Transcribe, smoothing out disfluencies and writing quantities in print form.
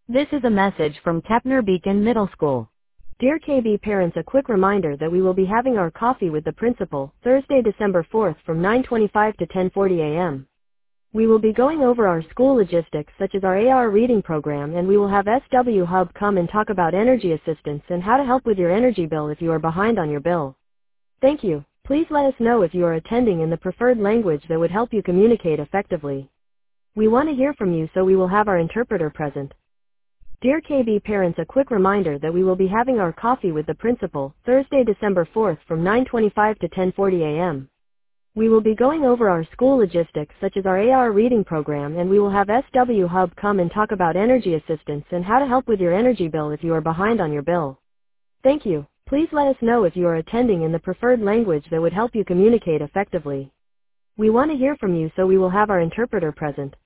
This is a message from Kepner Beacon Middle School. Dear KB parents, a quick reminder that we will be having our coffee with the principal, Thursday, December 4th from 9:25 to 10:40 a.m. We will be going over our school logistics such as our AR reading program, and we will have SW Hub come and talk about energy assistance and how to help with your energy bill if you are behind on your bill. Thank you. Please let us know if you are attending in the preferred language that would help you communicate effectively. We want to hear from you, so we will have our interpreter present. Dear KB parents, a quick reminder that we will be having our coffee with the principal, Thursday, December 4th from 9:25 to 10:40 a.m. We will be going over our school logistics such as our AR reading program, and we will have SW Hub come and talk about energy assistance and how to help with your energy bill if you are behind on your bill. Thank you. Please let us know if you are attending in the preferred language that would help you communicate effectively. We want to hear from you, so we will have our interpreter present.